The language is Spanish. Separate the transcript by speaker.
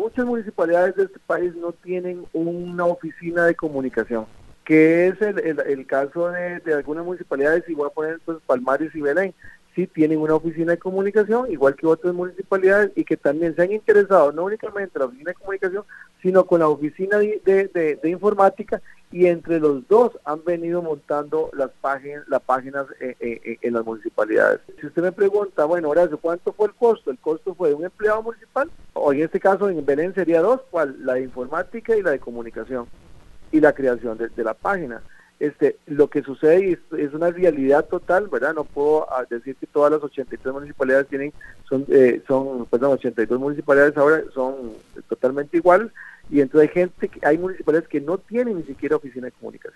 Speaker 1: muchas municipalidades de este país no tienen una oficina de comunicación, que es el caso de algunas municipalidades, y voy a poner pues Palmares y Belén, sí tienen una oficina de comunicación, igual que otras municipalidades, y que también se han interesado no únicamente en la oficina de comunicación, sino con la oficina de informática, y entre los dos han venido montando las páginas en las municipalidades. Si usted me pregunta, bueno, Horacio, ¿cuánto fue el costo? El costo fue de un empleado municipal, o en este caso en Belén sería dos, ¿cuál? La de informática y la de comunicación, y la creación de la página. Lo que sucede es una realidad total, ¿verdad? No puedo decir que todas las 83 municipalidades son 82 municipalidades ahora son totalmente iguales, y entonces hay municipalidades que no tienen ni siquiera oficina de comunicación.